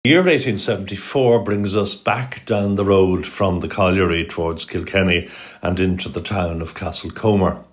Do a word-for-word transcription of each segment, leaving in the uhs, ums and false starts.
The year eighteen seventy-four brings us back down the road from the colliery towards Kilkenny and into the town of Castlecomer.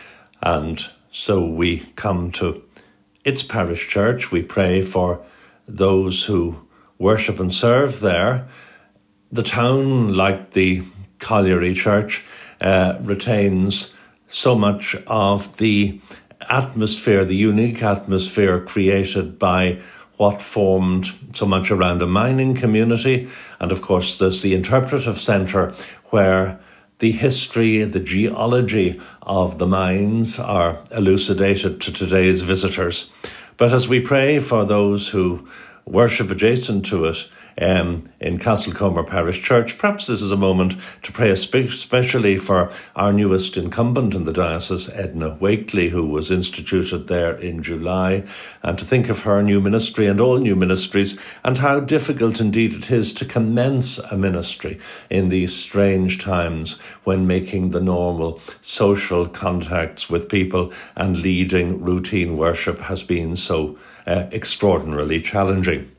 And so we come to its parish church. We pray for those who worship and serve there. The town, like the colliery church, uh, retains so much of the atmosphere, the unique atmosphere created by what formed so much around a mining community. And of course, there's the interpretive centre where the history, the geology of the mines are elucidated to today's visitors. But as we pray for those who worship adjacent to it, Um, in Castlecomer Parish Church, perhaps this is a moment to pray especially for our newest incumbent in the diocese, Edna Wakely, who was instituted there in July, and to think of her new ministry and all new ministries, and how difficult indeed it is to commence a ministry in these strange times when making the normal social contacts with people and leading routine worship has been so uh, extraordinarily challenging.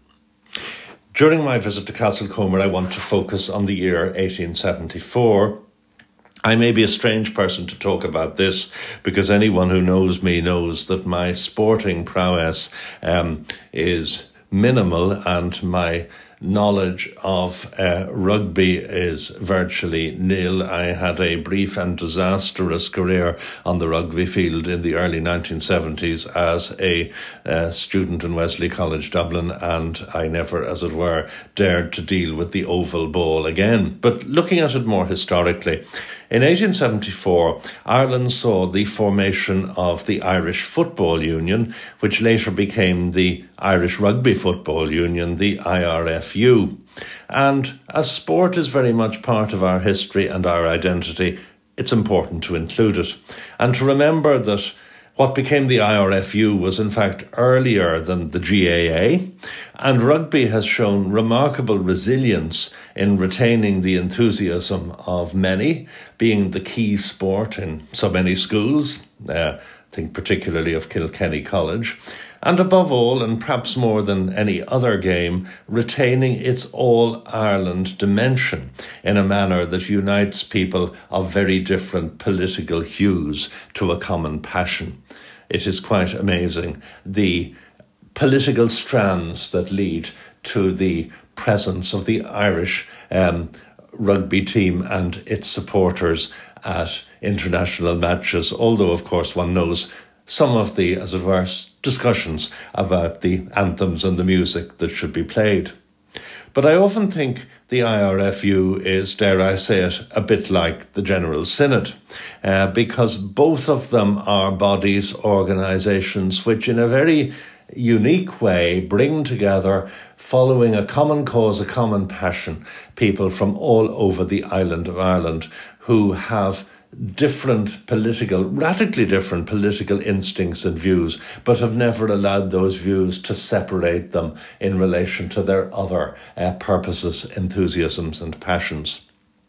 During my visit to Castlecomer, I want to focus on the year eighteen seventy-four. I may be a strange person to talk about this because anyone who knows me knows that my sporting prowess um, is minimal and my knowledge of uh, rugby is virtually nil. I had a brief and disastrous career on the rugby field in the early nineteen seventies as a uh, student in Wesley College Dublin, and I never, as it were, dared to deal with the oval ball again. But looking at it more historically, in eighteen seventy-four, Ireland saw the formation of the Irish Football Union, which later became the Irish Rugby Football Union, the I R F U. And as sport is very much part of our history and our identity, it's important to include it. And to remember that what became the I R F U was in fact earlier than the G A A, and rugby has shown remarkable resilience in retaining the enthusiasm of many, being the key sport in so many schools. Uh, think particularly of Kilkenny College. And above all, and perhaps more than any other game, retaining its all-Ireland dimension in a manner that unites people of very different political hues to a common passion. It is quite amazing, the political strands that lead to the presence of the Irish um, rugby team and its supporters at international matches, although, of course, one knows some of the, as it were, discussions about the anthems and the music that should be played. But I often think the I R F U is, dare I say it, a bit like the General Synod, uh, because both of them are bodies, organisations, which in a very unique way bring together, following a common cause, a common passion, people from all over the island of Ireland who have different political, radically different political instincts and views, but have never allowed those views to separate them in relation to their other uh, purposes, enthusiasms and passions.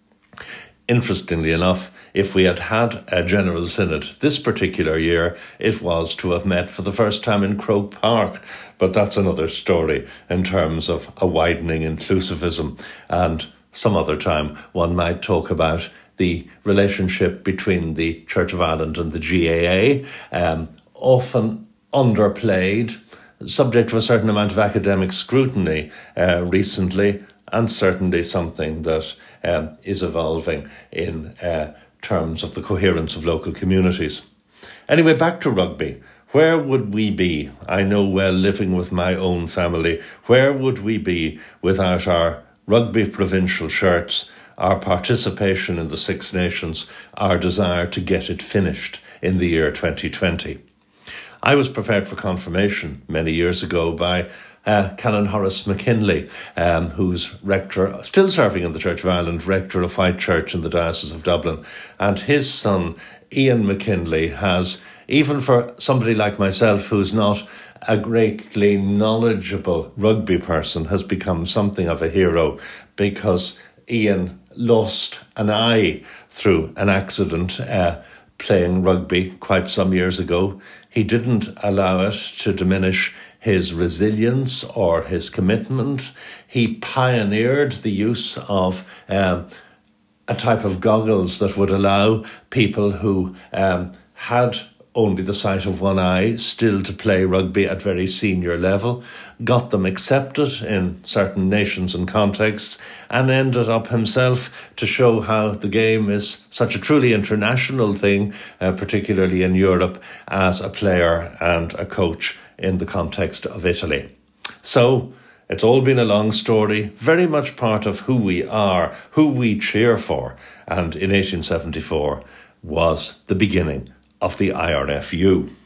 Interestingly enough, if we had had a General Synod this particular year, it was to have met for the first time in Croke Park. But that's another story in terms of a widening inclusivism. And some other time one might talk about the relationship between the Church of Ireland and the G A A, um, often underplayed, subject to a certain amount of academic scrutiny uh, recently, and certainly something that um, is evolving in uh, terms of the coherence of local communities. Anyway, back to rugby. Where would we be? I know well, living with my own family, where would we be without our rugby provincial shirts, our participation in the Six Nations, our desire to get it finished in the year twenty twenty. I was prepared for confirmation many years ago by uh, Canon Horace McKinley, um, who's rector, still serving in the Church of Ireland, rector of White Church in the Diocese of Dublin. And his son, Ian McKinley, has, even for somebody like myself who's not a greatly knowledgeable rugby person, has become something of a hero, because Ian lost an eye through an accident uh, playing rugby quite some years ago. He didn't allow it to diminish his resilience or his commitment. He pioneered the use of um, a type of goggles that would allow people who um, had only the sight of one eye still to play rugby at very senior level, got them accepted in certain nations and contexts, and ended up himself to show how the game is such a truly international thing, uh, particularly in Europe, as a player and a coach in the context of Italy. So it's all been a long story, very much part of who we are, who we cheer for, and in eighteen seventy-four was the beginning of the I R F U.